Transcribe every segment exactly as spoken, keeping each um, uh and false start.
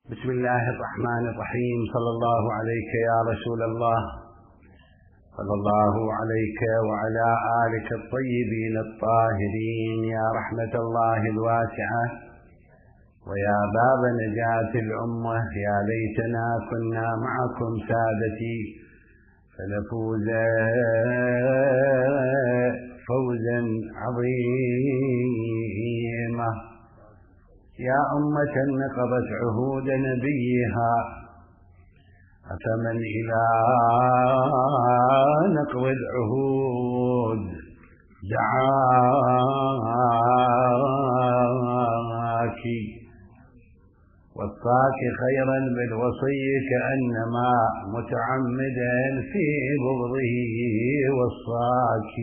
بسم الله الرحمن الرحيم. صلى الله عليك يا رسول الله، صلى الله عليك وعلى آلك الطيبين الطاهرين يا رحمة الله الواسعة ويا باب نجاة الأمة. يا ليتنا كنا معكم سادتي فنفوز فوزا عظيما. يا أمة نقضت عهود نبيها، أفمن إلى نقض العهود دعاك، وصاك خيرا بالوصي كأنما متعمدا في بغضه وصاك.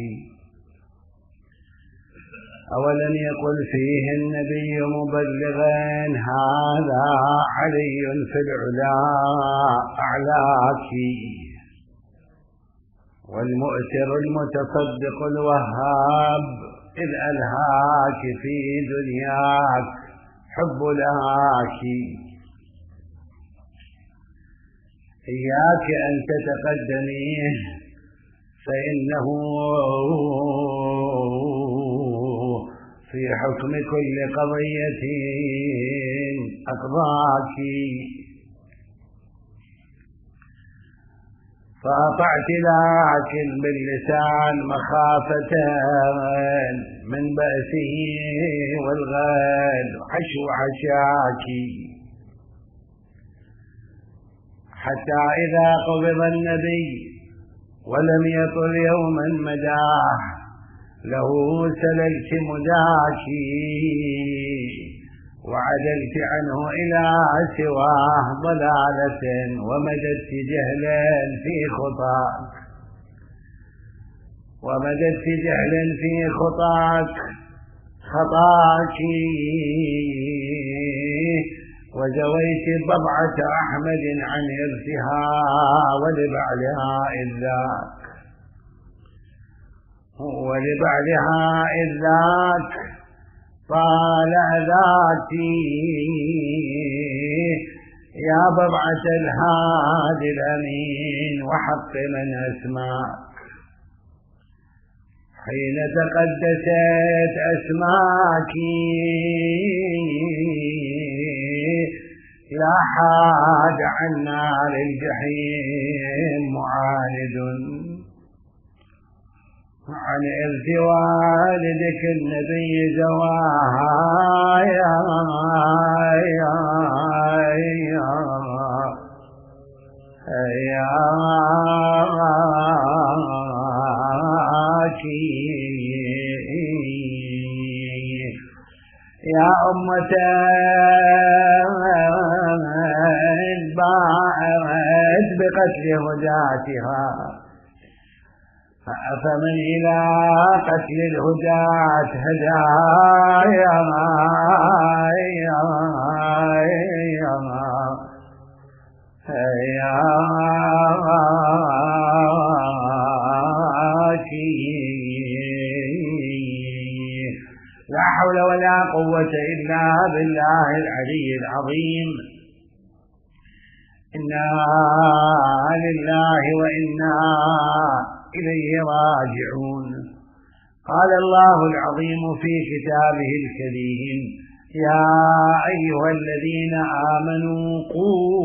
أولم يقل فيه النبي مبلغا هذا علي في العلا أعلاك، والمؤثر المتصدق الوهاب إذ ألهاك في دنياك حب لهاك. إياك أن تتقدميه فإنه في حكم كل قضية أقضاك. فأطعت لكن باللسان مخافة من بأسه والغال حشو عشاك، حتى إذا قبض النبي ولم يطل يوما مداه له سللت مداك، وعدلت عنه إلى سواه ضلالة ومددت جهلا في خطاك، ومددت جهلا في خطاك خطاك، وزويت بضعة أحمد عن إرثها ولبعلها إذاك، ولبعلها إذ ذاك طال ذاتي. يا بضعة الهادي الأمين وحق من أسماك، حين تقدست أسماك لا حاد عن نار الجحيم معاند عن إرث والدك النبي زواها. يا يا يا يا أمة باعت بقتل هداتها، فمن إلى قتل الهداة هدايا يا يا لا حول ولا قوة إلا بالله العلي العظيم. إنا لله وإنا إليه راجعون. قال الله العظيم في كتابه الكريم: يا أيها الذين آمنوا قوا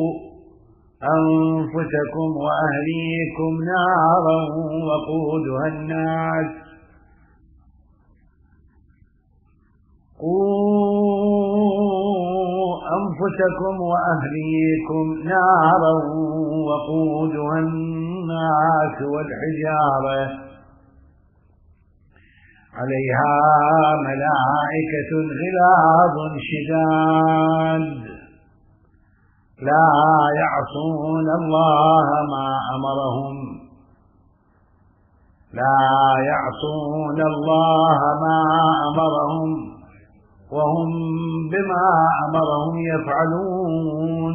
أنفسكم وأهليكم نارا وقودها الناس قوا أنفسكم وأهليكم نارا وقودها الناس والحجارة عليها ملائكة غلاظ شداد لا يعصون الله ما أمرهم لا يعصون الله ما أمرهم وهم بما أمرهم يفعلون.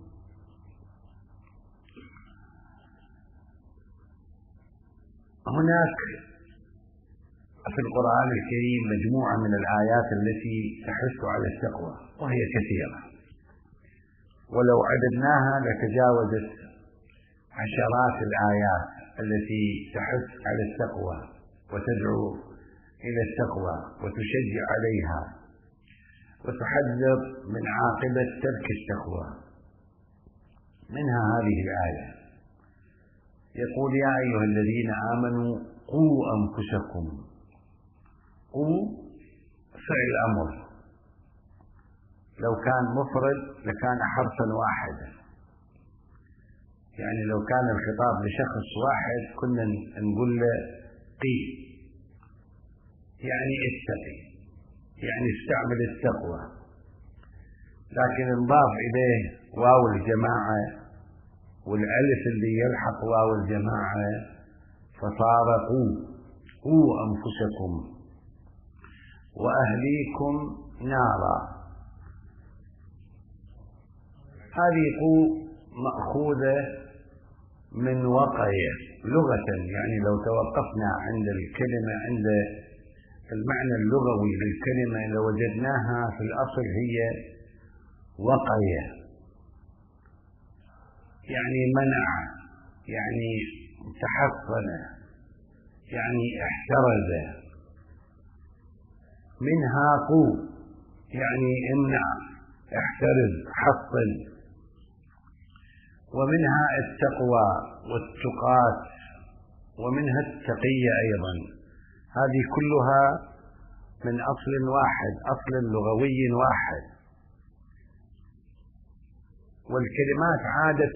هناك في القرآن الكريم مجموعة من الآيات التي تحث على التقوى وهي كثيرة، ولو عددناها لتجاوزت عشرات الآيات التي تحث على التقوى وتدعو إلى التقوى وتشجع عليها وتحذر من عاقبة ترك التقوى. منها هذه الآية، يقول: يا أيها الذين آمنوا قوا أنفسكم. قوا فعل أمر، لو كان مفرد لكان حرفا واحدا، يعني لو كان الخطاب لشخص واحد كنا نقول له قي، يعني اتقي، يعني استعمل التقوى، لكن انضاف إليه واو الجماعة والألف اللي يلحق واو الجماعة فصار قوا. قوا أنفسكم وأهليكم نارا. هذه قوا مأخوذة من وقي لغة، يعني لو توقفنا عند الكلمة عند المعنى اللغوي للكلمة لوجدناها في الأصل هي وقي، يعني منع، يعني تحصن، يعني احترز. منها قو يعني امنع، احترز، حصن. ومنها التقوى والتقات، ومنها التقية أيضا. هذه كلها من أصل واحد، أصل لغوي واحد. والكلمات عادة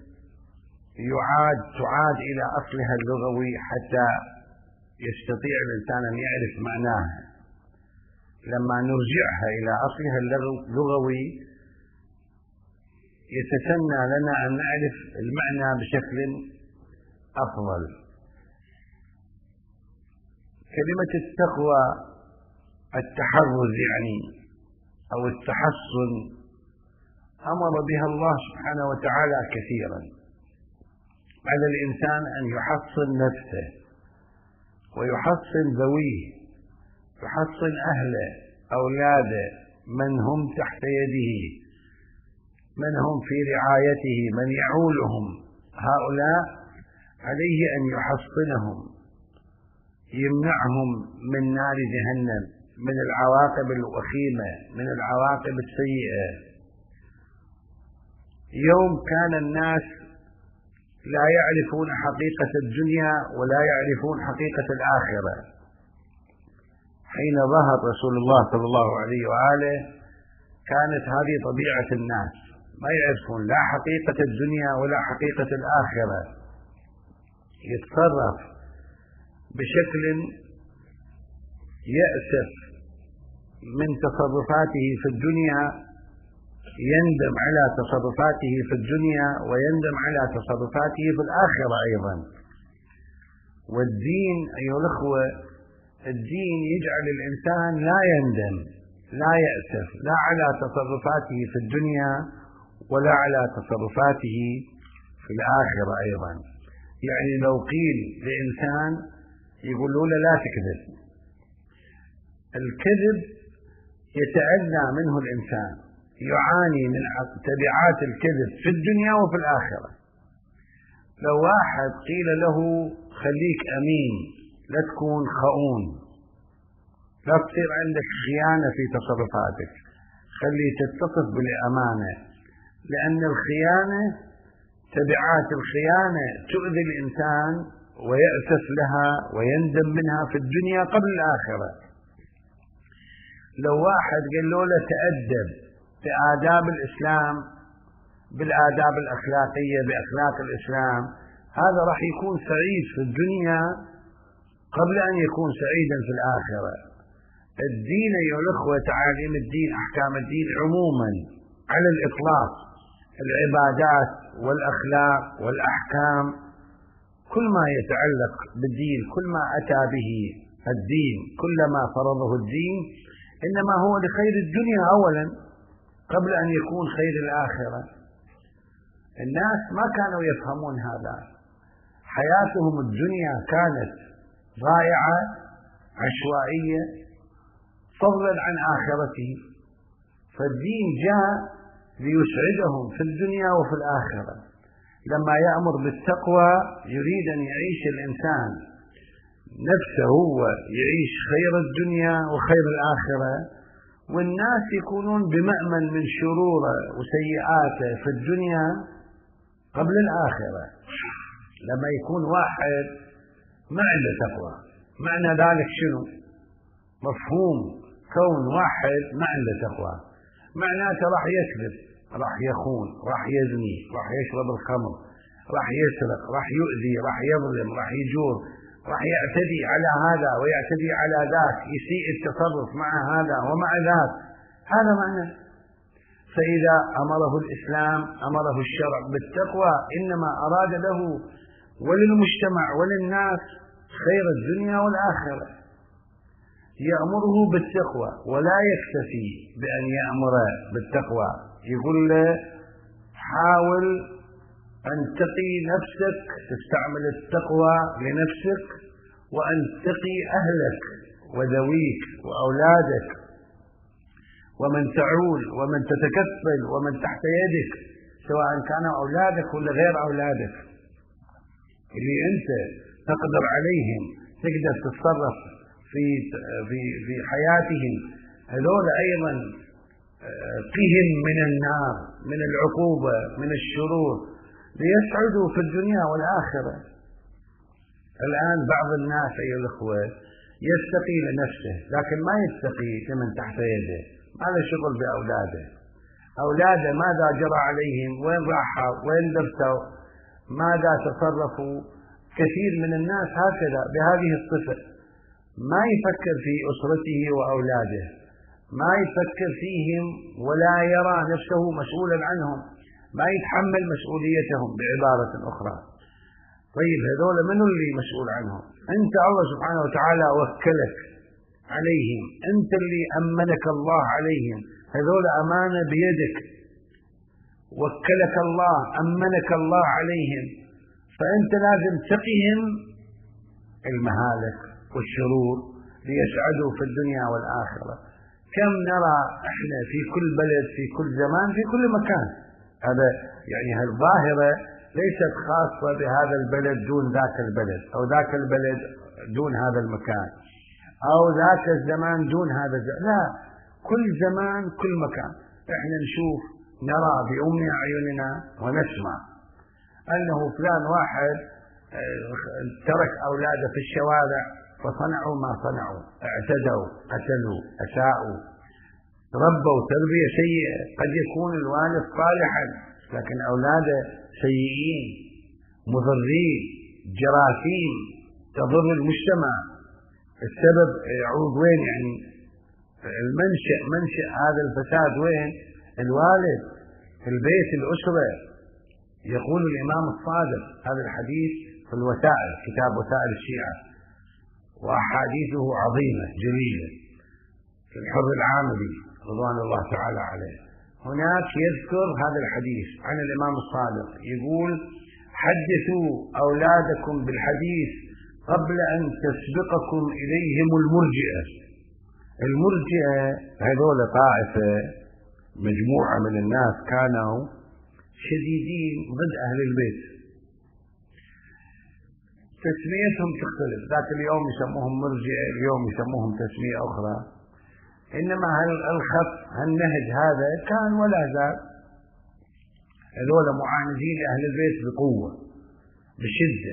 يعاد تعاد إلى أصلها اللغوي حتى يستطيع الإنسان أن يعرف معناها. لما نرجعها إلى أصلها اللغوي يتسنى لنا أن نعرف المعنى بشكل أفضل. كلمة التقوى التحرز يعني أو التحصن أمر بها الله سبحانه وتعالى كثيرا. على الإنسان أن يحصن نفسه ويحصن ذويه، يحصن أهله، أولاده، من هم تحت يده، من هم في رعايته، من يعولهم، هؤلاء عليه أن يحصنهم، يمنعهم من نار جهنم، من العواقب الوخيمة، من العواقب السيئة. يوم كان الناس لا يعرفون حقيقة الدنيا ولا يعرفون حقيقة الآخرة، حين ظهر رسول الله صلى الله عليه وآله كانت هذه طبيعة الناس، ما يعرفون لا حقيقة الدنيا ولا حقيقة الآخرة. يتصرف بشكل يأسف من تصرفاته في الدنيا، يندم على تصرفاته في الدنيا ويندم على تصرفاته في الآخرة أيضا. والدين أيها الأخوة، الدين يجعل الإنسان لا يندم، لا يأسف، لا على تصرفاته في الدنيا ولا على تصرفاته في الآخرة أيضا. يعني لو قيل لإنسان يقولوا له لا تكذب، الكذب يتأذى منه الإنسان، يعاني من تبعات الكذب في الدنيا وفي الآخرة. لو واحد قيل له خليك أمين، لا تكون خؤون، لا تصير عندك خيانة في تصرفاتك، خلي تتصف بالأمانة، لأن الخيانة تبعات الخيانة تؤذي الإنسان ويأسف لها ويندم منها في الدنيا قبل الآخرة. لو واحد قال له لا تأدب بآداب الإسلام، بالآداب الأخلاقية، بأخلاق الإسلام، هذا راح يكون سعيد في الدنيا قبل أن يكون سعيدا في الآخرة. الدين أيها الأخوة، تعاليم الدين، أحكام الدين عموما على الإطلاق، العبادات والأخلاق والأحكام، كل ما يتعلق بالدين، كل ما أتى به الدين، كل ما فرضه الدين، إنما هو لخير الدنيا أولا قبل أن يكون خير الآخرة. الناس ما كانوا يفهمون هذا، حياتهم الدنيا كانت ضائعة عشوائية فضلا عن آخرته. فالدين جاء ليسعدهم في الدنيا وفي الآخرة. لما يأمر بالتقوى يريد أن يعيش الإنسان نفسه ويعيش خير الدنيا وخير الآخرة، والناس يكونون بمأمن من شروره وسيئاته في الدنيا قبل الآخرة. لما يكون واحد ما عنده تقوى، معنى ذلك شنو؟ مفهوم كون واحد ما عنده تقوى معناته راح يكذب، راح يخون، راح يزني، راح يشرب الخمر، راح يسرق، راح يؤذي، راح يظلم، راح يجور، راح يعتدي على هذا ويعتدي على ذاك، يسيء التصرف مع هذا ومع ذاك. هذا معنى. فإذا أمره الإسلام أمره الشرع بالتقوى إنما أراد له وللمجتمع وللناس خير الدنيا والآخرة. يأمره بالتقوى ولا يكتفي بأن يأمر بالتقوى، يقول له حاول أن تقي نفسك، تستعمل التقوى لنفسك، وأن تقي أهلك وذويك وأولادك ومن تعول ومن تتكفل ومن تحت يدك، سواء كانوا أولادك ولا غير أولادك، اللي أنت تقدر عليهم تقدر تتصرف في في في حياتهم، هذول أيضا قهم من النار، من العقوبة، من الشرور، ليسعدوا في الدنيا والآخرة. الآن بعض الناس أيها الأخوة يستقي لنفسه لكن ما يستقي لمن تحت يده، ما له شغل بأولاده. أولاده ماذا جرى عليهم، وين راحوا، وين درسوا، ماذا تصرفوا. كثير من الناس هكذا بهذه الصفة، ما يفكر في أسرته وأولاده، ما يفكر فيهم ولا يرى نفسه مسؤولا عنهم، ما يتحمل مسؤوليتهم بعبارة أخرى. طيب هذول من اللي مسؤول عنهم؟ أنت الله سبحانه وتعالى وكلك عليهم، أنت اللي أمنك الله عليهم، هذول أمانة بيدك، وكلك الله، أمنك الله عليهم، فأنت لازم تقيهم المهالك والشرور ليسعدوا في الدنيا والآخرة. كم نرى احنا في كل بلد، في كل زمان، في كل مكان. هذا يعني هالظاهرة ليست خاصة بهذا البلد دون ذاك البلد، أو ذاك البلد دون هذا المكان، أو ذاك الزمان دون هذا الزمان. لا، كل زمان كل مكان احنا نشوف نرى بأم أعيننا ونسمع أنه فلان واحد ترك أولاده في الشوارع فصنعوا ما صنعوا، اعتدوا، قتلوا، أساءوا، ربوا تربية سيئة. قد يكون الوالد صالحا لكن أولاده سيئين، مضرين، جراثيم تضر المجتمع. السبب يعود وين؟ يعني المنشأ، منشأ هذا الفساد وين؟ الوالد، في البيت، الأسرة. يقول الإمام الصادق هذا الحديث في الوسائل، كتاب وسائل الشيعة، وأحاديثه عظيمة جليلة، في الحر العاملي رضوان الله تعالى عليه. هناك يذكر هذا الحديث عن الإمام الصادق، يقول حدثوا أولادكم بالحديث قبل أن تسبقكم إليهم المرجئة. المرجئة هذول طائفة، مجموعة من الناس كانوا شديدين ضد أهل البيت، تسميتهم تختلف، ذاك اليوم يسموهم مرجئة، اليوم يسموهم تسمية أخرى، إنما الخط هالنهج هذا كان ولا زال. هذول معاندين لأهل البيت بقوة بشدة،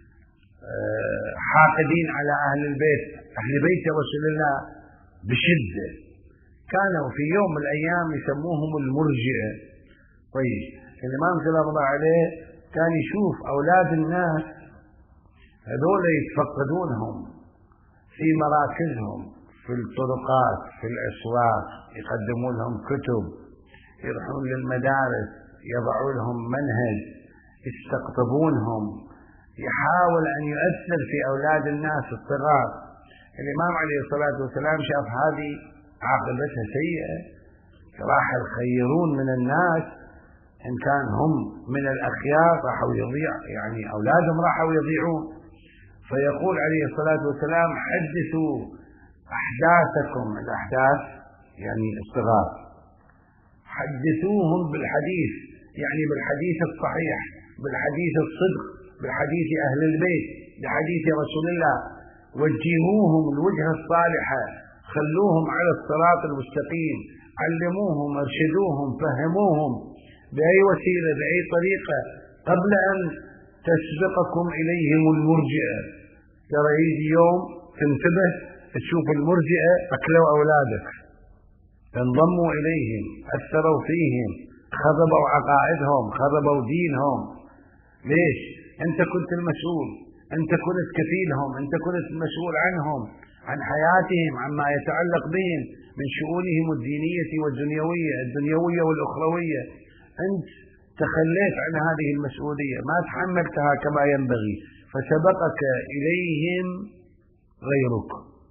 حاقدين على أهل البيت، أهل بيت رسول الله بشدة. كانوا في يوم من الأيام يسموهم المرجئة. طيب الإمام صلى الله عليه كان يشوف أولاد الناس هذول يتفقدونهم في مراكزهم، في الطرقات، في الأسواق، يقدمون لهم كتب، يروحون للمدارس، يضعون لهم منهج، يستقطبونهم، يحاول أن يؤثر في أولاد الناس الصغار. الإمام عليه الصلاة والسلام شاف هذه عاقبتها سيئة، راح يخيرون من الناس إن كان هم من الأخيار راحوا يضيع، يعني أولادهم راحوا يضيعون. فيقول عليه الصلاة والسلام حدثوا أحداثكم، الأحداث يعني الصغار، حدثوهم بالحديث، يعني بالحديث الصحيح، بالحديث الصدق، بالحديث أهل البيت، بحديث رسول الله. وجهوهم الوجهة الصالحة، خلوهم على الصراط المستقيم، علموهم، ارشدوهم، فهموهم بأي وسيلة، بأي طريقة، قبل أن تسبقكم إليهم المرجئة. ترى يجي يوم تنتبه تشوف المرجئة أكلوا أولادك، انضموا إليهم، أثروا فيهم، خربوا عقائدهم، خربوا دينهم. ليش؟ أنت كنت المسؤول، أنت كنت كفيلهم، أنت كنت المسؤول عنهم، عن حياتهم، عما يتعلق بهم من شؤونهم الدينية والدنيوية، الدنيوية والأخروية. أنت تخليت عن هذه المسؤولية، ما تحملتها كما ينبغي، فسبقك إليهم غيرك.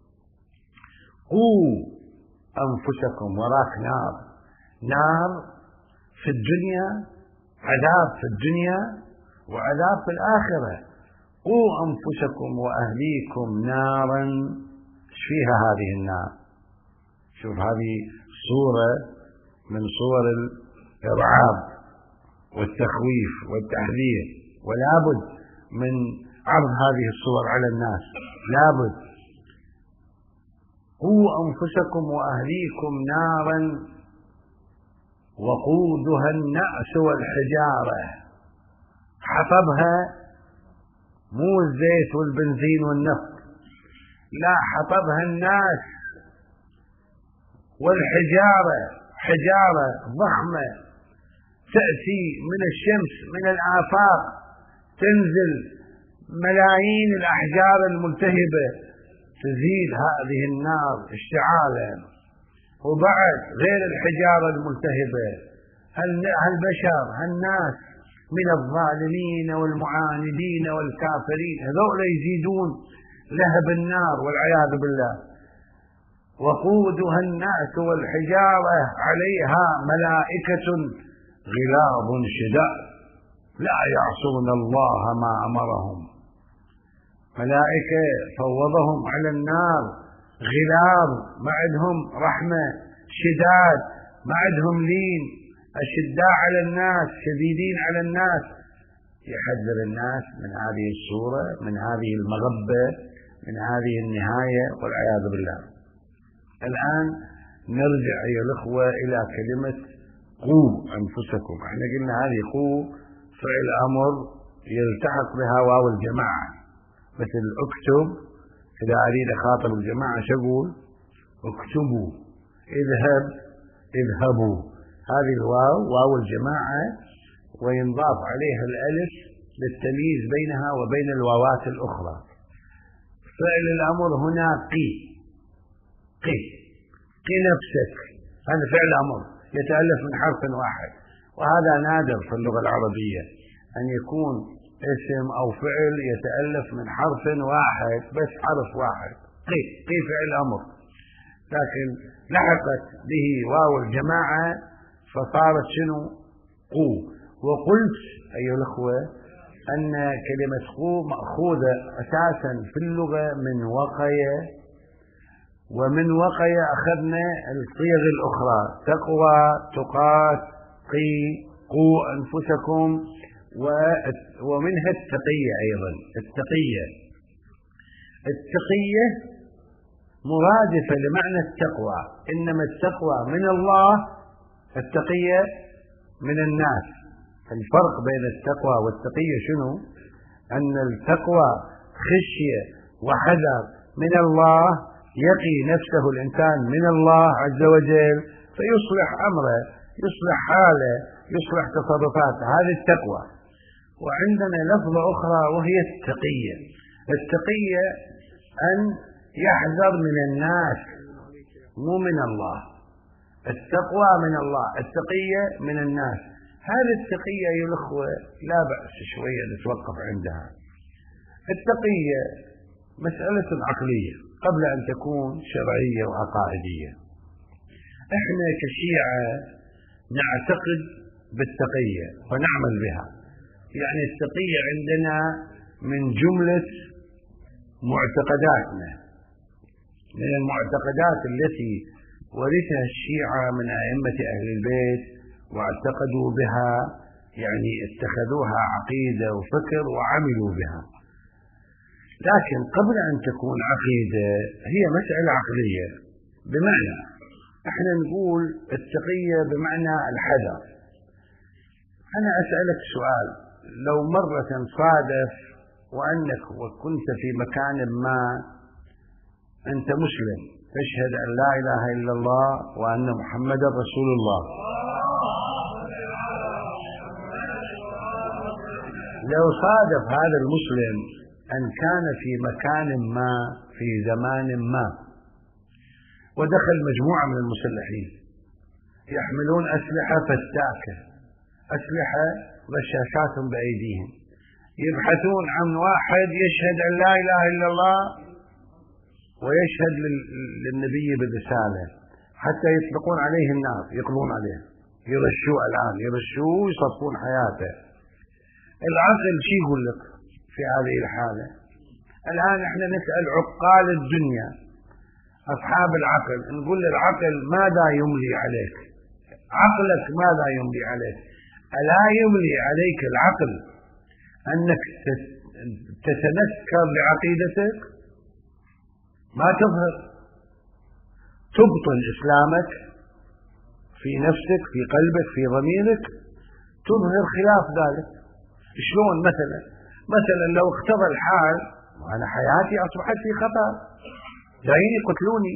قوا أنفسكم، وراك نار، نار في الدنيا، عذاب في الدنيا وعذاب في الآخرة. قوا أنفسكم وأهليكم نارا. ايش فيها هذه النار؟ شوف، هذه صورة من صور الإرعاب والتخويف والتحذير، ولا بد من عرض هذه الصور على الناس، لا بد. قوا أنفسكم وأهليكم نارا وقودها الناس والحجارة. حطبها مو الزيت والبنزين والنفط، لا، حطبها الناس والحجارة، حجارة ضخمة تأتي من الشمس، من الآفاق، تنزل ملايين الأحجار الملتهبة، تزيد هذه النار اشتعالا. وبعد غير الحجارة الملتهبة، هالبشر، هالناس من الظالمين والمعاندين والكافرين، هذول يزيدون لهب النار والعياذ بالله. وقودها الناس والحجارة عليها ملائكة غلاظ شداد لا يعصون الله ما أمرهم. ملائكة فوضهم على النار، غلاظ، ما عندهم رحمة، شداد، ما عندهم لين، أشداء على الناس، شديدين على الناس. يحذر الناس من هذه الصورة، من هذه المغبة، من هذه النهاية والعياذ بالله. الآن نرجع أيها الأخوة إلى كلمة قوا أنفسكم. احنا قلنا هذه قوا فعل أمر يلتحق بها واو الجماعة، مثل اكتب، إذا أريد أخاطب الجماعة شقول؟ اكتبوا. اذهب، اذهبوا. هذه الواو واو الجماعة، وينضاف عليها الألف للتمييز بينها وبين الواوات الأخرى. فعل الأمر هنا قي، قي، قي نفسك. هذا فعل أمر يتألف من حرف واحد، وهذا نادر في اللغة العربية أن يكون اسم أو فعل يتألف من حرف واحد، بس حرف واحد. قي، قي فعل أمر، لكن لحقت به واو الجماعة فصارت شنو؟ قو. وقلت أيها الأخوة أن كلمة قو مأخوذة أساسا في اللغة من وقية، ومن وقية أخذنا الصيغ الأخرى: تقوى، تقات، قي، قو أنفسكم، ومنها التقية أيضا. التقية، التقية مرادفة لمعنى التقوى، إنما التقوى من الله، التقية من الناس. الفرق بين التقوى والتقية شنو؟ أن التقوى خشية وحذر من الله، يقي نفسه الإنسان من الله عز وجل فيصلح أمره، يصلح حاله، يصلح تصرفاته، هذه التقوى. وعندنا لفظة أخرى وهي التقية. التقية أن يحذر من الناس، مو من الله. التقوى من الله، التقية من الناس. هذه التقية يا الأخوة لا بأس شوية نتوقف عندها. التقية مسألة عقلية قبل أن تكون شرعية وعقائدية. احنا كشيعة نعتقد بالتقية ونعمل بها، يعني التقية عندنا من جملة معتقداتنا، من المعتقدات التي ورثها الشيعة من أئمة أهل البيت واعتقدوا بها، يعني اتخذوها عقيدة وفكر وعملوا بها. لكن قبل أن تكون عقيدة هي مسألة عقلية، بمعنى احنا نقول التقية بمعنى الحذر. أنا أسألك سؤال: لو مرة صادف وأنك وكنت في مكان ما أنت مسلم تشهد أن لا إله إلا الله وأن محمدا رسول الله، لو صادف هذا المسلم أن كان في مكان ما في زمان ما ودخل مجموعة من المسلحين يحملون أسلحة فتاكة، أسلحة رشاشات بأيديهم، يبحثون عن واحد يشهد أن لا إله إلا الله ويشهد للنبي بالرسالة حتى يطلقون عليه النار، يقضون عليه، يرشوه الآن، يرشوه ويصفون حياته. العقل شي يقول لك في هذه الحالة؟ الآن احنا نسأل عقال الدنيا أصحاب العقل، نقول للعقل ماذا يملي عليك؟ عقلك ماذا يملي عليك؟ ألا يملي عليك العقل أنك تتنكر بعقيدتك، ما تظهر، تبطل إسلامك في نفسك في قلبك في ضميرك، تظهر خلاف ذلك. شلون؟ مثلا مثلا لو اقتضى الحال وأنا حياتي أصبحت في خطر، جايين يقتلوني،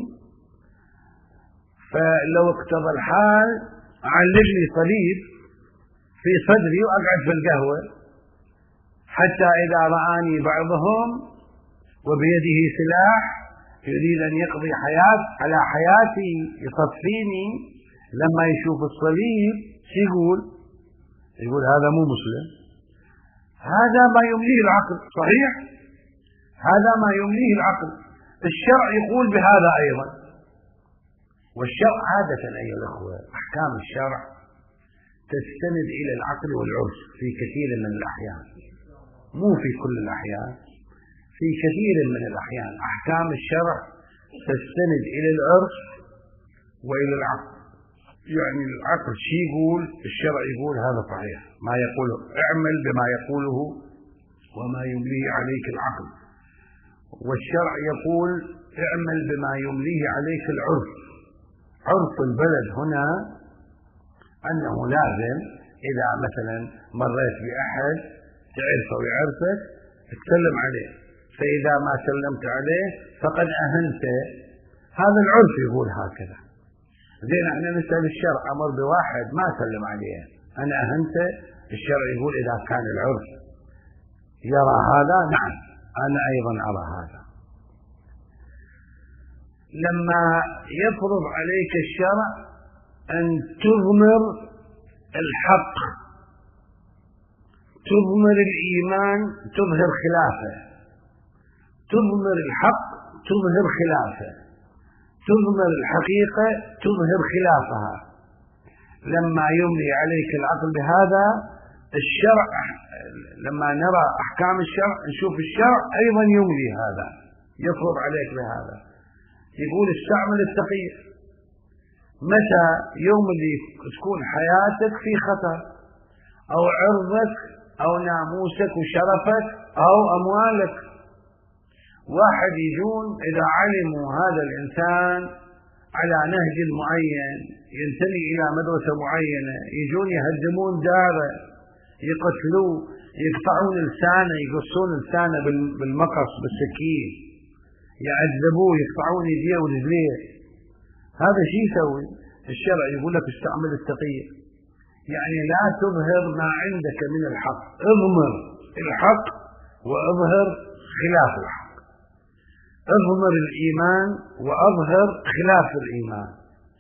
فلو اقتضى الحال أعلق لي صليب في صدري وأقعد في القهوة حتى إذا رآني بعضهم وبيده سلاح يريد أن يقضي حياة على حياتي يصفيني، لما يشوف الصليب شو يقول؟ يقول هذا مو مسلم. هذا ما يمليه العقل، صحيح؟ هذا ما يمليه العقل. الشرع يقول بهذا أيضا، والشرع عادة أيها الأخوة أحكام الشرع تستند إلى العقل والعرف في كثير من الأحيان، مو في كل الأحيان، في كثير من الأحيان أحكام الشرع تستند إلى العرف وإلى العقل. يعني العقل شي يقول، الشرع يقول هذا صحيح، ما يقوله اعمل بما يقوله وما يمليه عليك العقل، والشرع يقول اعمل بما يمليه عليك العرف. عرف البلد هنا أنه لازم إذا مثلا مريت بأحد تعرفه ويعرفك تتكلم عليه، فإذا ما سلمت عليه فقد أهنت. هذا العرف يقول هكذا. زين احنا نسأل الشرع أمر بواحد ما سلم عليه أنا أهنت، الشرع يقول إذا كان العرف يرى هذا نعم أنا أيضا أرى هذا. لما يفرض عليك الشرع أن تضمر الحق، تضمر الإيمان، تظهر خلافه، تضمر الحق تظهر خلافه، تضمر الحقيقة تظهر خلافها. لما يملي عليك العقل بهذا الشرع، لما نرى أحكام الشرع نشوف الشرع أيضا يملي هذا، يفرض عليك بهذا، يقول استعمل التقية. متى؟ يوم اللي تكون حياتك في خطر، أو عرضك أو ناموسك وشرفك أو أموالك. واحد يجون إذا علموا هذا الإنسان على نهج معين ينتمي إلى مدرسة معينة، يجون يهدمون داره، يقتلوه، يقطعون لسانه، يقصون لسانه بالمقص بالسكين، يعذبوه، يقطعون يديه ورجليه. هذا شيء يسوي الشرع يقول لك استعمل التقية، يعني لا تظهر ما عندك من الحق، اضمر الحق واظهر خلاف الحق، اظهر الإيمان وأظهر خلاف الإيمان.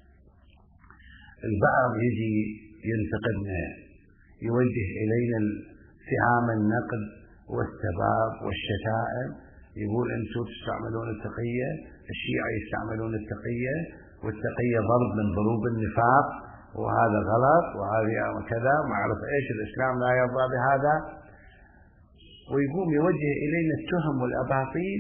البعض يجي ينتقدنا، يوجه إلينا سهام النقد والسباب والشتائم، يقول أنتم تستعملون التقية، الشيعة يستعملون التقية، والتقية ضرب من ضروب النفاق، وهذا غلط وهذا وكذا، ما أعرف إيش، الإسلام لا يرضى بهذا، ويقوم يوجه إلينا التهم والأباطيل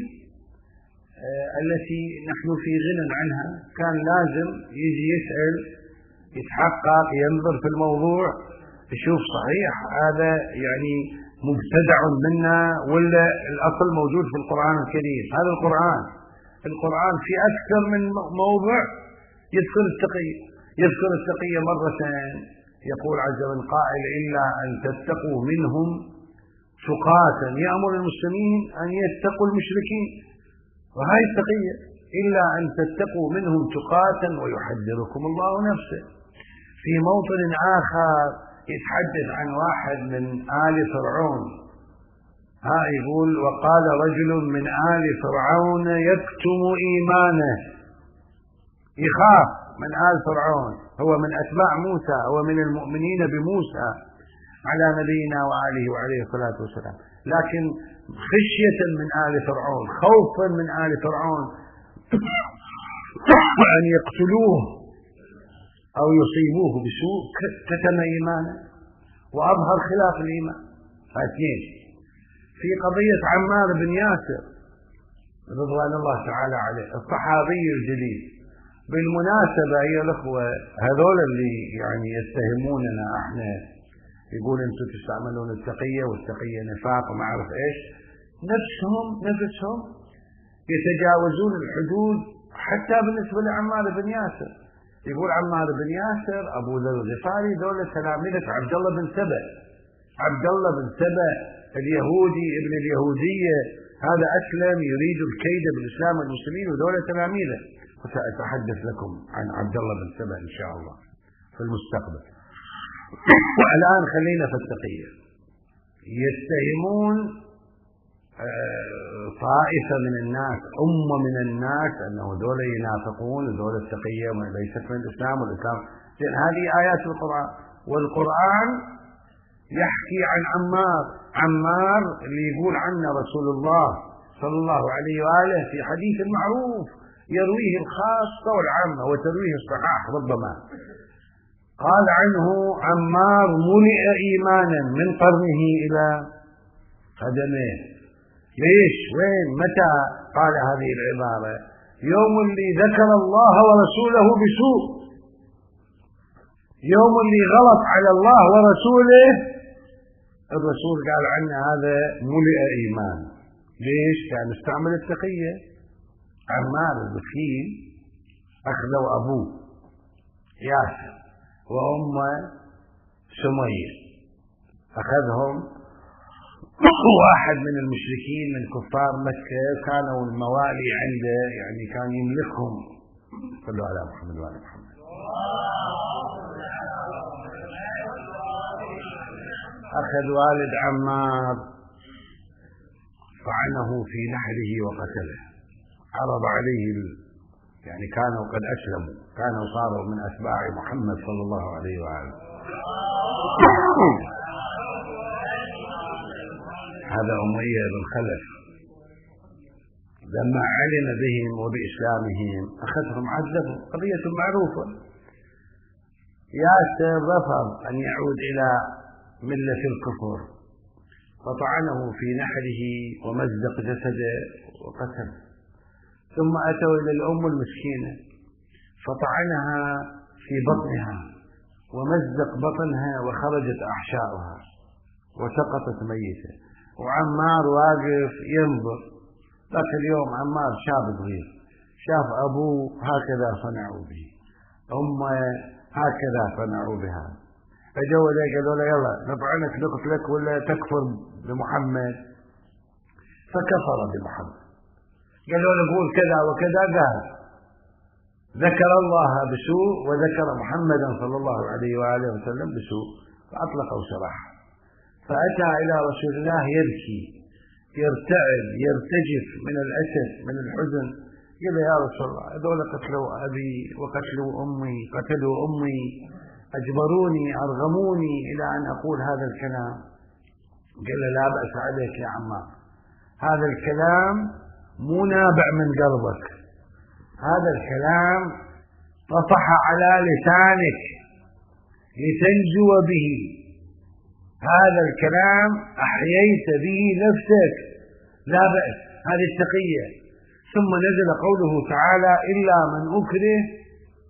التي نحن في غنى عنها. كان لازم يجي يسأل يتحقق، ينظر في الموضوع، يشوف صحيح هذا يعني مبتدع منا ولا الأصل موجود في القرآن الكريم. هذا القرآن القرآن في أكثر من موضع يذكر التقية، يذكر التقية مرتين، يقول عز وجل قائل إلا أن تتقوا منهم تقاة، يأمر المسلمين أن يتقوا المشركين، وهي التقية إلا أن تتقوا منهم تقاة ويحذركم الله نفسه. في موطن آخر يتحدث عن واحد من آل فرعون، ها يقول وقال رجل من آل فرعون يكتم إيمانه، يخاف من آل فرعون، هو من أتباع موسى، هو من المؤمنين بموسى على نبينا وآله وعليه الصلاة والسلام، لكن خشية من آل فرعون، خوفا من آل فرعون أن يقتلوه أو يصيبوه بسوء كتم إيمانه وأظهر خلاف الإيمان. اثنين، في قضية عمار بن ياسر رضوان الله تعالى عليه الصحابي الجليل. بالمناسبة أيها الأخوة، هذول اللي يعني يتهموننا احنا، يقول انتم تستعملون التقية والتقية نفاق وما اعرف ايش، نفسهم نفسهم يتجاوزون الحدود حتى بالنسبة لعمار بن ياسر. يقول عمار بن ياسر أبو ذر الغفاري دولة تلامذة عبد الله بن سبأ، عبد الله بن سبأ اليهودي ابن اليهودية، هذا أسلم يريد الكيد بالإسلام والمسلمين ودولة تلاميذه، وسأتحدث لكم عن عبد الله بن سبأ إن شاء الله في المستقبل. والآن خلينا في التقية. يتهمون طائفة من الناس، أمة من الناس، أنه دولة ينافقون ودولة التقية وليست من الإسلام والإسلام. هذه آيات القرآن، والقرآن يحكي عن عمار، عمار اللي يقول عنه رسول الله صلى الله عليه وآله في حديث معروف يرويه الخاصة والعامة وترويه الصحاح ربما، قال عنه عمار ملئ إيمانا من قرنه إلى قدمه. ليش؟ وين؟ متى قال هذه العبارة؟ يوم اللي ذكر الله ورسوله بسوء، يوم اللي غلط على الله ورسوله، الرسول قال عنه هذا ملئ إيمان. ليش؟ كان استعمل التقية. عمار البخيل أخذوا أبوه ياسر وأمه سمية، أخذهم واحد من المشركين من كفار مكة، كانوا الموالي عنده، يعني كان يملكهم. صلوا على محمد وعلى محمد. أخذ والد عمار طعنه في نحره وقتله، عرض عليه ال... يعني كانوا قد أسلموا، كانوا صاروا من أتباع محمد صلى الله عليه وآله. هذا أمية بن خلف لما علم بهم وبإسلامهم أخذهم عذبهم، قضية معروفة. ياسر رفض أن يعود إلى ملة الكفر، فطعنه في نحره ومزق جسده وقتله. ثم أتوا إلى الأم المسكينة فطعنها في بطنها ومزق بطنها وخرجت أحشاؤها وسقطت ميتة، وعمار واقف ينظر. ذاك اليوم عمار شاب صغير، شاف أبوه هكذا صنعوا به، أمه هكذا صنعوا بها، فجوا إليه قالوا له يلا نطعنك نقتلك ولا تكفر بمحمد؟ فكفر بمحمد. قالوا له قول كذا وكذا، قال ذكر الله بسوء وذكر محمدا صلى الله عليه وآله وسلم بسوء، فأطلقوا سراحه. فأتى إلى رسول الله يبكي يرتعد يرتجف من الأسف من الحزن، قال يا رسول الله هذول قتلوا أبي وقتلوا أمي، قتلوا أمي، أجبروني أرغموني إلى أن أقول هذا الكلام. قال لا بأس عليك يا عمار، هذا الكلام مو نابع من قلبك، هذا الكلام طفح على لسانك لتنجو به، هذا الكلام أحييت به نفسك، لا بأس، هذه التقية. ثم نزل قوله تعالى إلا من أكره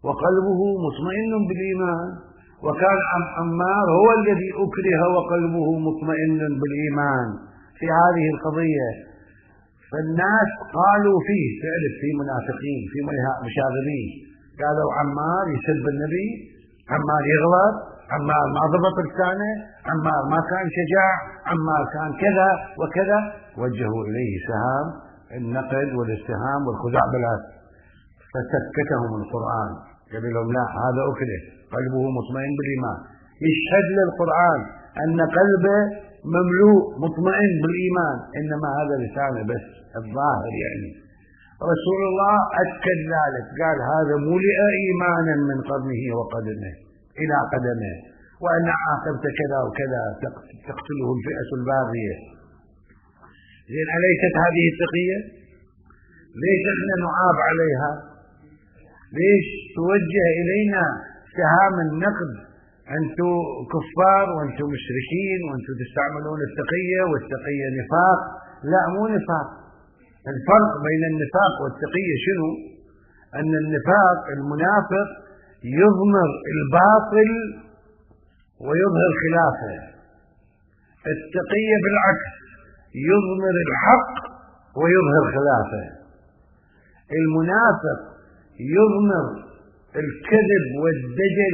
وقلبه مطمئن بالإيمان، وكان عمار هو الذي أكره وقلبه مطمئن بالإيمان في هذه القضية. فالناس قالوا فيه تعرف في منافقين في مشاغبين، قالوا عمار يسب النبي، عمار يغلط، عمار ما ضبط لسانه، عمار ما كان شجاع، عمار كان كذا وكذا، وجهوا إليه سهام النقد والاتهام والخزعبلات، فسكتهم القرآن، قال لهم لا هذا أكله قلبه مطمئن بالإيمان، يشهد للقرآن أن قلبه مملوء مطمئن بالإيمان، إنما هذا لسانه بس الظاهر. يعني رسول الله أكد ذلك، قال هذا ملئ إيمانا من قرنه وقدمه إلى قدمه، وأن عاقبت كذا وكذا تقتله الفئة الباغية. زين أليست هذه التقية؟ ليش احنا نعاب عليها؟ ليش توجه إلينا سهام النقد؟ أنتم كفار وأنتم مشركين وأنتم تستعملون التقية، والتقية نفاق. لا مو نفاق. الفرق بين النفاق والتقية شنو؟ أن النفاق المنافق يضمر الباطل ويظهر خلافه، التقية بالعكس يضمر الحق ويظهر خلافه. المنافق يضمر الكذب والدجل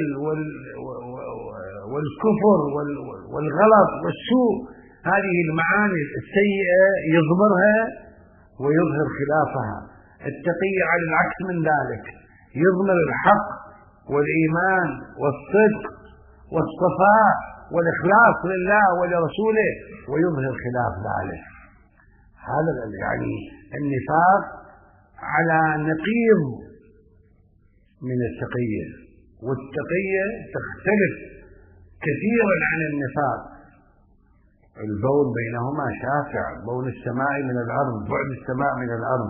والكفر والغلط والسوء، هذه المعاني السيئة يضمرها ويظهر خلافها. التقية على العكس من ذلك، يضمر الحق والإيمان والصدق والصفاء والإخلاص لله ولرسوله ويظهر خلاف ذلك. هذا يعني النفاق على نقيض من التقية، والتقية تختلف كثيرا عن النفاق، البون بينهما شاسع، بون السماء من الأرض، بعد السماء من الأرض.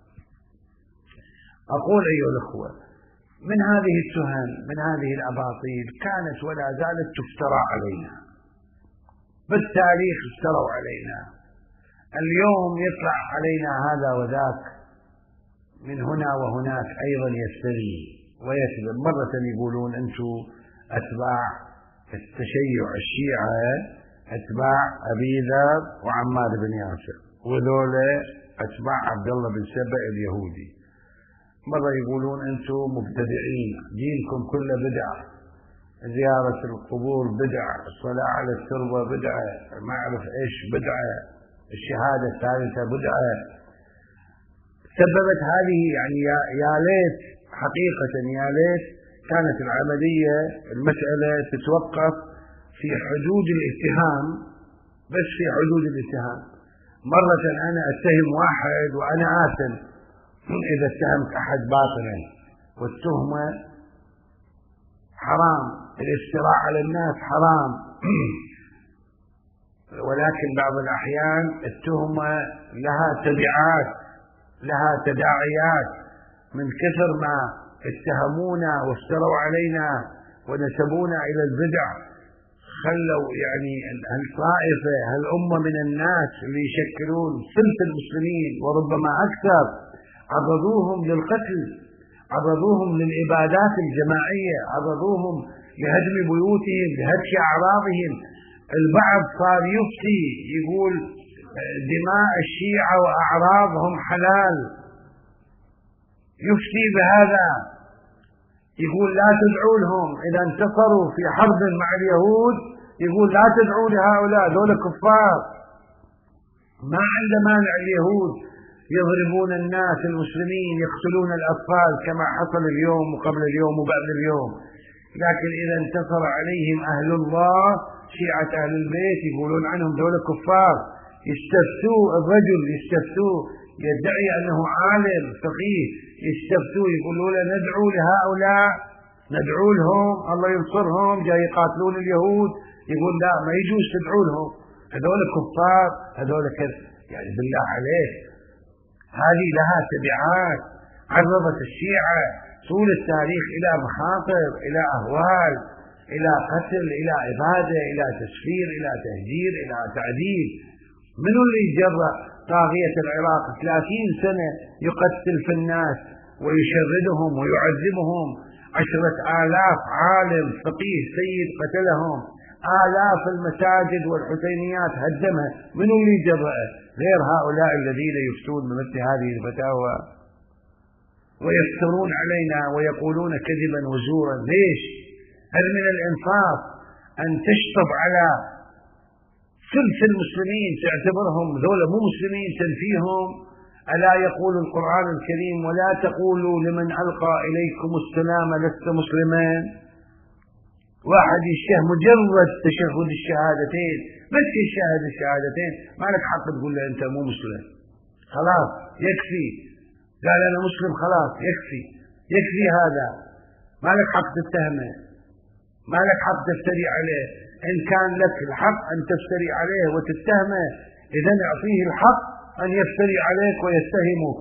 أقول أيها الأخوة، من هذه التهم من هذه الأباطيل كانت ولا زالت تفترى علينا، بالتاريخ افتروا علينا، اليوم يطلع علينا هذا وذاك، من هنا وهناك أيضا يفتري ويكذب. مرة يقولون أنتم أتباع التشيع الشيعة، أتباع أبي ذر وعمار بن ياسر، وذولا أتباع عبد الله بن سبأ اليهودي. مرة يقولون أنتم مبتدعين، دينكم كله بدعة، زيارة القبور بدعة، الصلاة على التربة بدعة، ما أعرف إيش بدعة، الشهادة الثالثة بدعة. سببت هذه يعني يا ليت حقيقة يا ليت كانت العملية المسألة تتوقف في حدود الاتهام، بس في حدود الاتهام. مرة أنا أتهم واحد وأنا آثم إذا اتهمت أحد باطلا، والتهمة حرام، الافتراء على الناس حرام، ولكن بعض الأحيان التهمة لها تبعات، لها تداعيات، من كثر ما اتهمونا وافتروا علينا ونسبونا إلى البدع، خلوا يعني الطائفة هالأمة من الناس اللي يشكلون ثلث المسلمين وربما أكثر، عرضوهم للقتل، عرضوهم للعبادات الجماعية، عرضوهم لهدم بيوتهم، لهتك أعراضهم. البعض صار يفتي يقول دماء الشيعة وأعراضهم حلال، يفتي بهذا، يقول لا تدعوا لهم إذا انتصروا في حرب مع اليهود، يقول لا تدعوا لهؤلاء، ذولا كفار. ما عنده مانع اليهود يضربون الناس المسلمين، يقتلون الأطفال كما حصل اليوم وقبل اليوم وبعد اليوم، لكن إذا انتصر عليهم أهل الله شيعة أهل البيت يقولون عنهم دولة كفار. يستفتوا الرجل، يستفتوا يدعي أنه عالم فقيه، يستفتوا يقولوا له ندعو لهؤلاء، ندعو لهم الله ينصرهم، جاي يقاتلون اليهود، يقول لا ما يجوز تدعو لهم، هذول كفار، هذول كذا. يعني بالله عليك هذه لها تبعات، عرضت الشيعة طول التاريخ إلى مخاطر، إلى أهوال، إلى قتل، إلى إبادة، إلى تسفير، إلى تهجير، إلى تعذيب. منو اللي جرأ طاغية العراق ثلاثين سنة يقتل في الناس ويشردهم ويعذبهم عشرة آلاف عالم فقيه سيد قتلهم، آلاف المساجد والحسينيات هدمها، من اللي جرأه غير هؤلاء الذين يفتون بمثل هذه الفتاوى ويفترون علينا ويقولون كذبا وزورا؟ ليش؟ هل من الإنصاف أن تشطب على ثلث المسلمين تعتبرهم ذولا مو مسلمين تنفيهم؟ ألا يقول القرآن الكريم: ولا تقولوا لمن ألقى إليكم السلام لست مسلما؟ واحد يشهد مجرد تشهد الشهادتين، بس يشهد الشهادتين ما لك حق تقول له أنت مو مسلم، خلاص يكفي، قال أنا مسلم خلاص يكفي، يكفي هذا، ما لك حق تتهمه، ما لك حق تفتري عليه. إن كان لك الحق أن تفتري عليه وتتهمه، إذن أعطيه الحق أن يفتري عليك ويتهمك.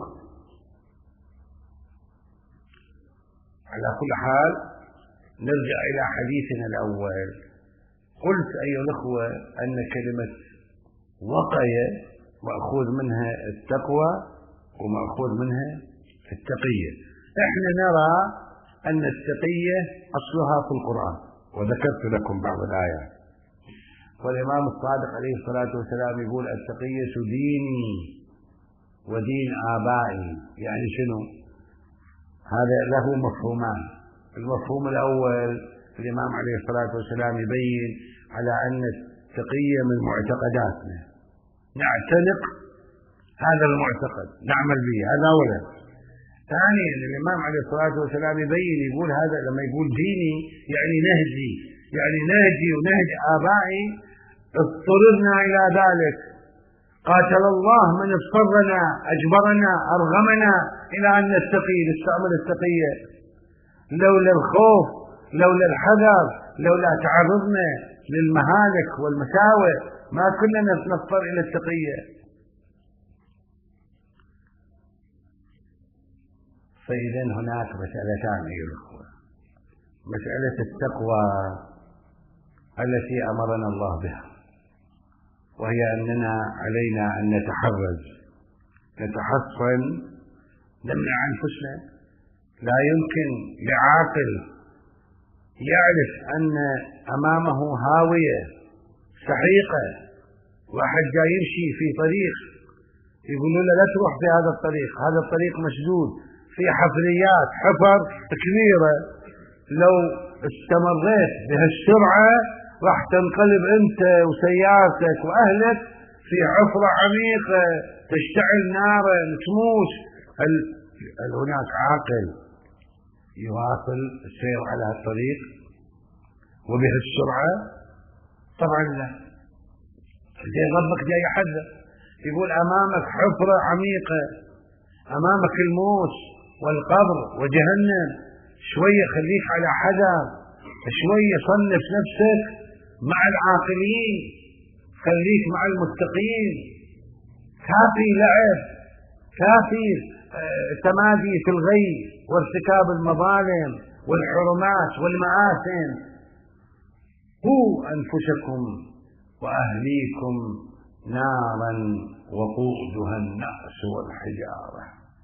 على كل حال نرجع إلى حديثنا الأول. قلت أيها الأخوة أن كلمة وقية مأخوذ منها التقوى ومأخوذ منها التقية. احنا نرى أن التقية أصلها في القرآن، وذكرت لكم بعض الآيات. والإمام الصادق عليه الصلاة والسلام يقول: التقية ديني ودين آبائي. يعني شنو؟ هذا له مفهومان. المفهوم الأول، الإمام عليه الصلاة والسلام يبين على أن التقية من معتقداتنا، نعتنق هذا المعتقد نعمل به، هذا أولا. ثانيا الإمام عليه الصلاة والسلام يبين يقول هذا لما يقول ديني يعني نهجي، يعني نهجي ونهج آبائي اضطررنا إلى ذلك. قاتل الله من اضطرنا أجبرنا أرغمنا إلى أن نتقي، نستعمل التقية. لولا الخوف، لولا الحذر، لولا تعرضنا للمهالك والمساوئ ما كنا نضطر إلى التقية. فإذا هناك مسألتان أيها الأخوة: مسألة التقوى التي أمرنا الله بها، وهي أننا علينا أن نتحرز، نتحصن، نمنع أنفسنا. لا يمكن لعاقل يعرف أن أمامه هاوية سحيقة، واحد جاي يمشي في طريق يقول له لا تروح في هذا الطريق، هذا الطريق مسدود، في حفريات، حفر كبيرة، لو استمريت بهالسرعة راح تنقلب أنت وسيارتك وأهلك في حفرة عميقة تشتعل نارا تموت. هل هل هناك عاقل يواصل السير على الطريق وبهالسرعة؟ طبعا لا. زي ربك جاي يحذر يقول أمامك حفرة عميقة، أمامك الموت والقبر وجهنم، شوية خليك على حذر، شوية صنف نفسك مع العاقلين، خليك مع المتقين. كافي لعب، كافي تمادي في الغي وارتكاب المظالم والحرمات والمآثم. قوا أنفسكم وأهليكم نارا وقودها الناس والحجارة.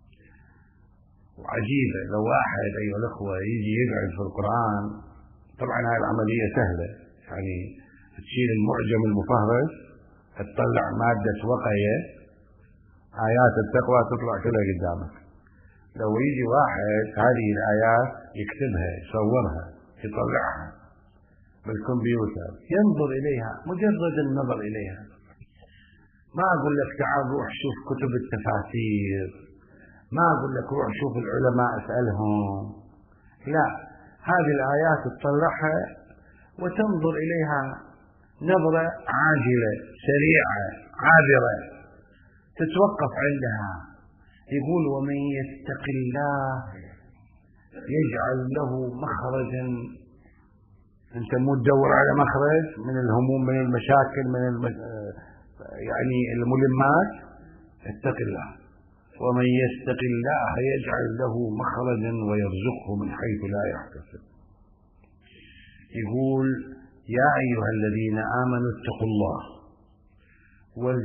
وعجيبة لو واحد أيها الأخوة يجي يقعد في القرآن، طبعا هاي العملية سهلة، يعني تشيل المعجم المفهرس تطلع مادة وقية آيات التقوى تطلع كلها قدامك. لو يجي واحد هذه الآيات يكتبها يصورها يطلعها بالكمبيوتر ينظر إليها، مجرد النظر إليها، ما أقول لك تعال روح شوف كتب التفاسير، ما أقول لك روح شوف العلماء اسألهم، لا، هذه الآيات تطلعها وتنظر إليها نظرة عاجلة سريعة عابرة تتوقف عندها. يقول: ومن يتق الله يجعل له مخرجا. أنت مو تدور على مخرج من الهموم، من المشاكل، من الم... يعني الملمات. اتق الله. ومن يتق الله يجعل له مخرجا ويرزقه من حيث لا يحتسب. يقول: يا أيها الذين آمنوا اتقوا الله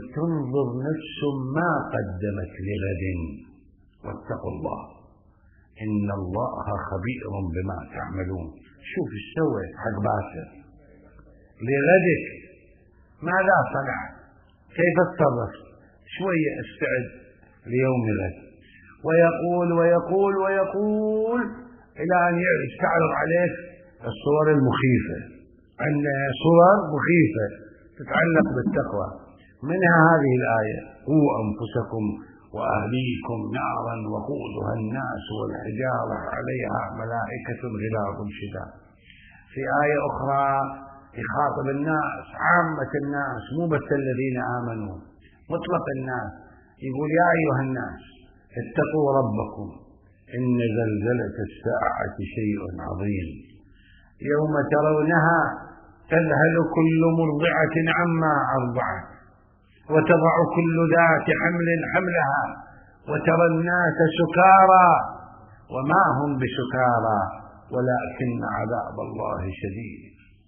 ولتنظر نفس ما قدمت لغد واتقوا الله إن الله خبير بما تعملون. شوف ايش سوى حق باسل لغدك، ماذا صنع، كيف اتصرف، شوية استعد ليوم غد. ويقول ويقول ويقول إلى أن يستعرض عليك الصور المخيفة. عندنا صور مخيفة تتعلق بالتقوى، منها هذه الآية: قوا أنفسكم وأهليكم نارا وقودها الناس والحجارة عليها ملائكة غلاظ شداد. في آية أخرى يخاطب الناس، عامة الناس، مو بس الذين آمنوا، مطلق الناس، يقول: يا أيها الناس اتقوا ربكم إن زلزلة الساعة شيء عظيم، يوم ترونها تذهل كل مرضعة عما أرضعت وتضع كل ذات حمل حملها وترى الناس سكارى وما هم بسكارى ولكن عذاب الله شديد.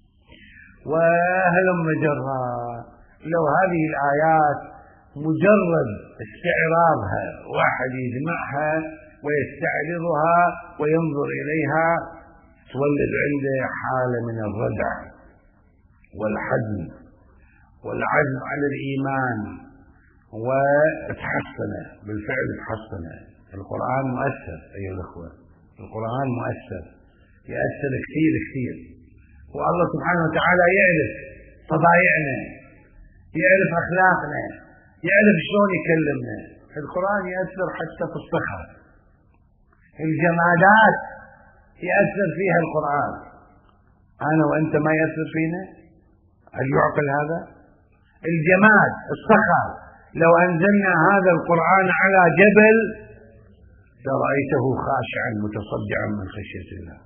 وهلم جرا. لو هذه الآيات مجرد استعراضها واحد يجمعها ويستعرضها وينظر إليها تولد عنده حالة من الردع والحزن والعزم على الإيمان، وتحسنه بالفعل تحسنه. القرآن مؤثر أيها الأخوة، القرآن مؤثر، يأثر كثير كثير. والله سبحانه وتعالى يعرف طبايعنا، يعرف أخلاقنا، يعرف شلون يكلمنا. القرآن يأثر حتى في الصخر، الجمادات يأثر فيها القرآن. أنا وأنت ما يأثر فينا؟ هل يعقل هذا؟ الجماد الصخر لو أنزلنا هذا القرآن على جبل لرأيته خاشعا متصدعا من خشية الله.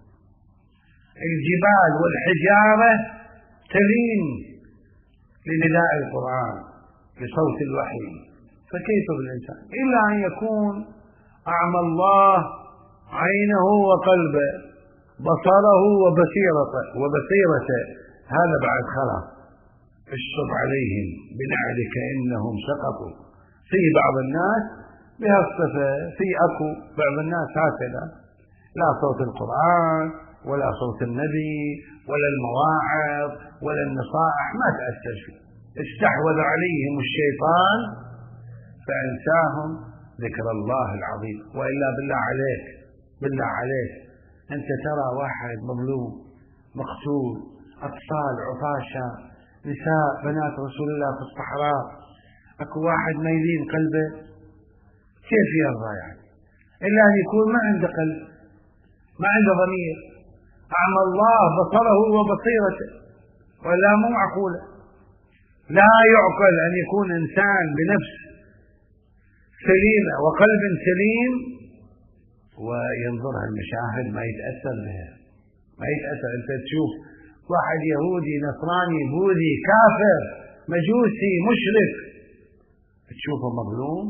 الجبال والحجارة تلين لنداء القرآن بصوت الوحي، فكيف بالإنسان؟ إلا أن يكون أعمى الله عينه وقلبه، بصره وبصيرته وبصيرته، هذا بعد خلاص. اشطب عليهم بنعلك إنهم سقطوا. في بعض الناس بهالصفة، في أكو بعض الناس هكذا، لا صوت القرآن ولا صوت النبي ولا المواعظ ولا النصائح ما تأثر فيه. استحوذ عليهم الشيطان فأنساهم ذكر الله العظيم. وإلا بالله عليك، بالله عليك، أنت ترى واحد مظلوم مقتول، أطفال عفاشة، نساء بنات رسول الله في الصحراء، أكو واحد ميلين قلبه، كيف يرضى يعني؟ إلا أن يكون ما عنده قلب، ما عنده ضمير، أعمى الله بصره وبصيرته، ولا مو معقولة. لا يعقل أن يكون إنسان بنفس سليمة وقلب سليم وينظرها المشاهد ما يتأثر بها، ما يتأثر. أنت تشوف واحد يهودي نصراني بوذي كافر مجوسي مشرك، تشوفه مظلوم،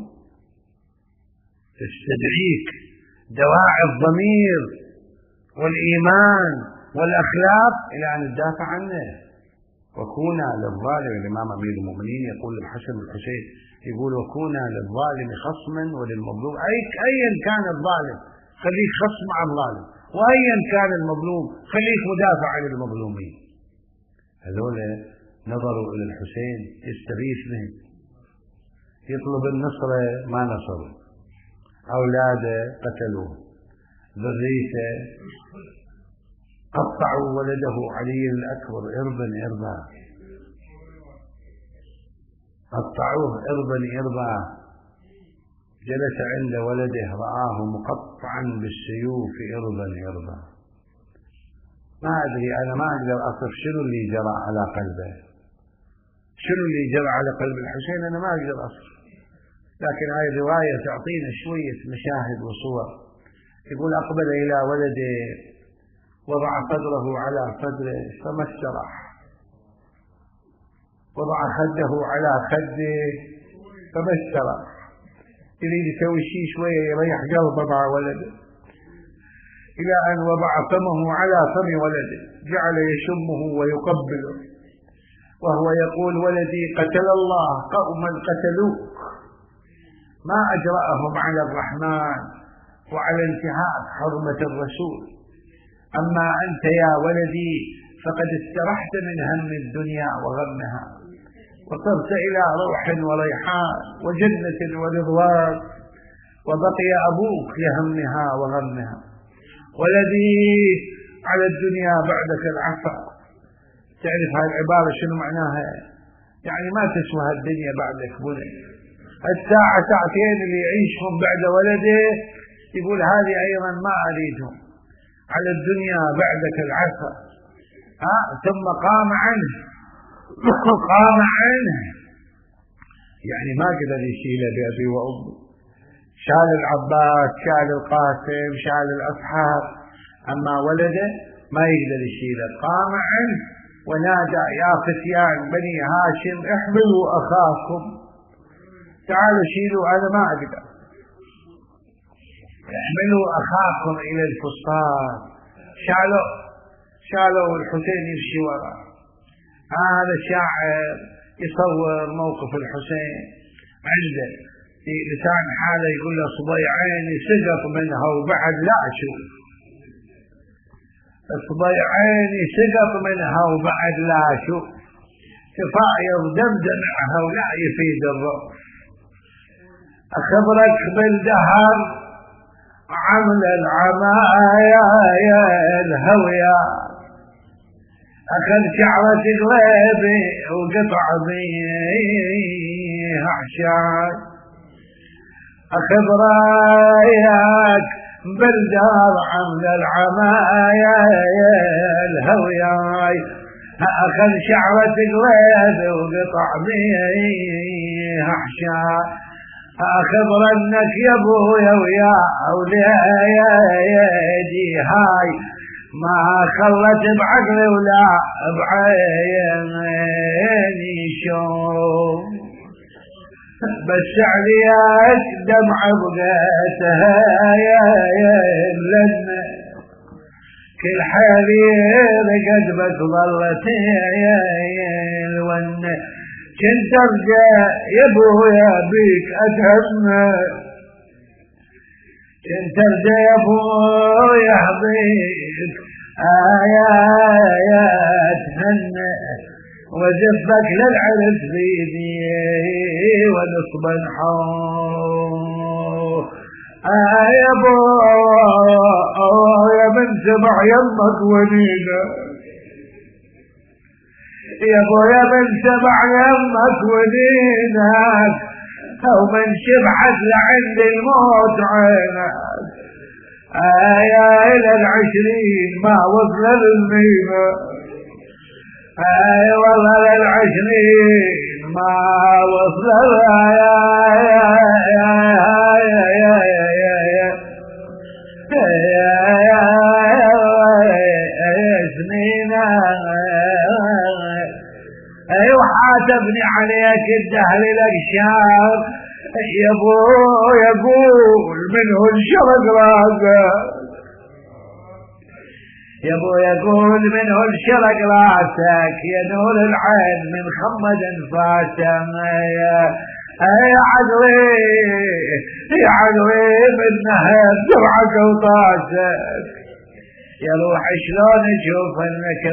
تستدعيك دواعي الضمير والإيمان والأخلاق إلى أن تدافع عنه. وكونا للظالم، الإمام أمير المؤمنين يقول للحسن والحسين، يقول: وكونا للظالم خصما وللمظلوم. أي أيا كان الظالم خليك خصم مع الظالم، وأيا كان المظلوم خليك مدافع عن المظلومين. هذول نظروا إلى الحسين يستغيث بهم، يطلب النصرة ما نصروا، أولاده قتلوه، ذريته قطعوا ولده علي الأكبر إربا إربا، قطعوه إربا إربا. جلس عند ولده رآه مقطعا بالسيوف إربا إربا. ما أدري، أنا ما أقدر أصف شنو اللي جرى على قلبه، شنو اللي جرى على قلب الحسين، أنا ما أقدر أصف. لكن هاي الرواية تعطينا شوية مشاهد وصور. يقول: أقبل إلى ولده وضع صدره على صدره فما استراح، وضع خده على خده فما استراح، يريد يسوي شيء شوية يريح قلبه مع ولده، إلى أن وضع فمه على فم ولده جعل يشمه ويقبله وهو يقول: ولدي قتل الله قوما قتلوك ما أجرأهم على الرحمن وعلى انتهاك حرمة الرسول. أما أنت يا ولدي فقد استرحت من هم الدنيا وغمها، وصرت إلى روح وريحان وجنة ورضوان، وبقي أبوك لهمها وغمها. ولدي على الدنيا بعدك العفا. تعرف هاي العبارة شنو معناها؟ يعني ما تسوى الدنيا بعدك بني. الساعة ساعتين اللي يعيشهم بعد ولده يقول هذه أيضا ما أريدهم. على الدنيا بعدك العفا. ها ثم قام عنه قام عنه يعني ما قدر يشيله بأبي وأمي. شال العباس، شال القاسم، شال الأصحاب، أما ولده ما يقدر يشيله. قام عنه ونادى يا فتيان بني هاشم احملوا أخاكم، تعالوا شيلوا أنا ما أقدر، احملوا أخاكم إلى الفسطاط. شالوا شالوا الحسين يمشي وراه. هذا الشاعر يصور موقف الحسين عنده في لسان حاله، يقول له صبيعيني سقط منها وبعد لا أشوف، صبيعيني سقط منها وبعد لا أشوف، تفايض دمدمعها ولا يفيد الروح. أخبرك بالدهر عمل العمايا الهويا، أخذ شعرة قلبي وقطع بيها عشاي. أخذ رايك بالدار عمل العمايا الهويا، أخذ شعرة قلبي وقطع بيها عشاي. أخبر أنك يا ابويا ويا أولادي هاي ما خلت بعقلي ولا بعيني شوف، بس عليك دمع بقيتها يا لن كل حبيب قدبك ظلت يا الون. كنت ارجع يا ابويا بيك اتهنى، كنت ارجع يا ابويا بيك آيا اتهنى، وزفك للعرس بيدي ونصب الحوم. آيا ابويا من سبع يمك ونينا، يا ابويا من سبع يمك ودينك، او من شبعك لعند الموت عينك. آيا الى العشرين ما وصل للميمة، آيا والله للعشرين ما وصل يا يا يا سنينا. ايوه حاسبني عليك الدهر لك شاب، يا ابو يقول منه الشرق راسك، يا ابو يقول منه الشرق راسك، يا نور العين من خمد انفاسك. يا عدوي يا عدوي من نهر درعك وطاسك، يا روح شلون اشوف انك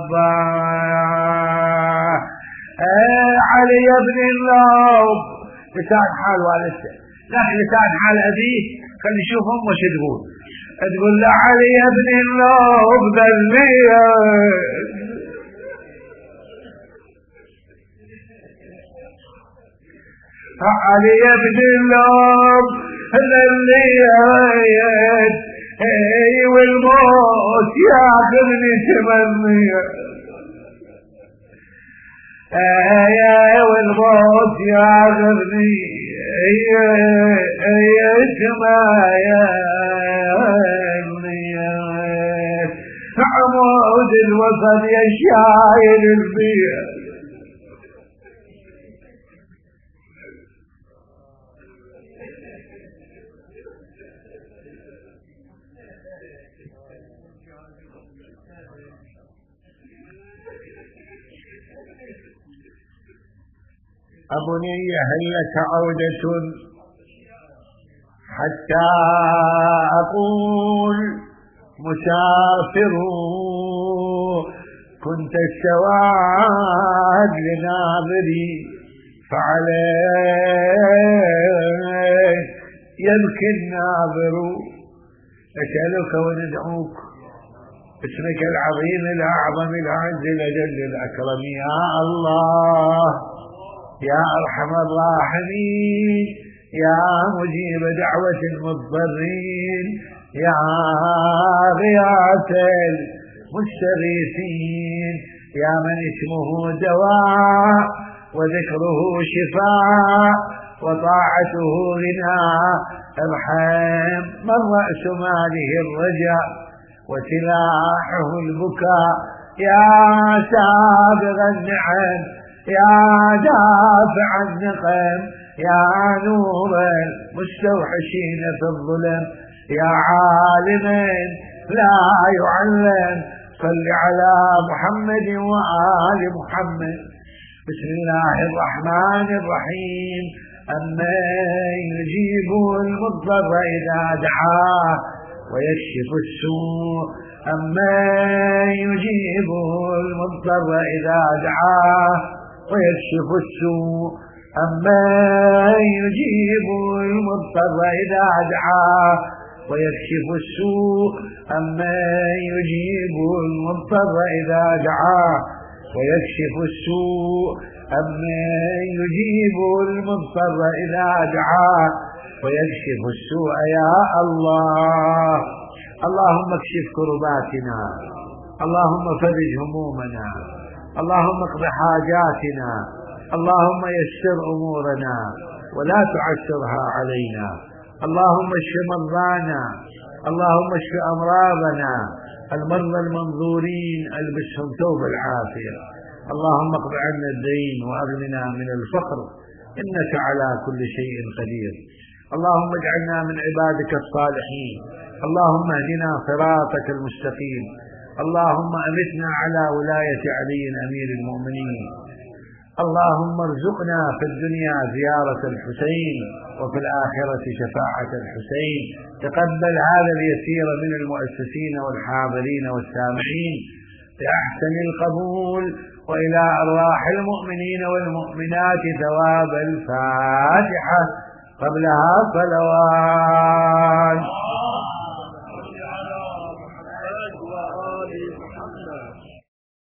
مطبع. ايه علي يا ابن اللوب، لسان حال والدته لكن لسان حال ابيه خلي يشوف امه شو تقول. تقول له علي يا ابن اللوب ذليا، علي يا ابن اللوب ذليا، اي والموت ياخذني تمنية، اي والموت ياخذني اي تمايا. عمود الوطن يا شايل البيت، أبني هل لك عودة حتى أقول مسافر كنت السواد لناظري فعليه يبكي الناظر. أسألك وندعوك باسمك العظيم الأعظم الأعز الأجل الأكرم يا الله يا أرحم الراحمين يا مجيب دعوة المضطرين يا غياث المستغيثين يا من اسمه دواء وذكره شفاء وطاعته غناء. ارحم من رأس ماله الرجاء وسلاحه البكاء يا سابغ النعم يا دافع النقم يا نور المستوحشين في الظلم يا عالم لا يعلم صل على محمد وآل محمد. بسم الله الرحمن الرحيم. أمن يجيب المضطر إذا دعاه ويكشف السوء أمن يجيب المضطر إذا دعاه ويكشف السوء أمن يجيب المضطر إذا دعاه ويكشف السوء أمن يجيب المضطر إذا دعاه ويكشف السوء أمن يجيب المضطر إذا دعاه ويكشف السوء يا الله. اللهم اكشف كرباتنا اللهم فرج همومنا اللهم اقض حاجاتنا اللهم يسر أمورنا ولا تعسرها علينا. اللهم اشف مرضانا اللهم اشف أمراضنا المرضى المنظورين البسهم ثوب العافية. اللهم اقض عنا الدين وأغننا من الفقر إنك على كل شيء قدير. اللهم اجعلنا من عبادك الصالحين. اللهم اهدنا صراطك المستقيم. اللهم أمتنا على ولاية علي أمير المؤمنين. اللهم ارزقنا في الدنيا زيارة الحسين وفي الآخرة شفاعة الحسين. تقبل هذا اليسير من المؤسسين والحاضرين والسامعين بأحسن القبول، وإلى أرواح المؤمنين والمؤمنات ثواب الفاتحة قبلها صلوات.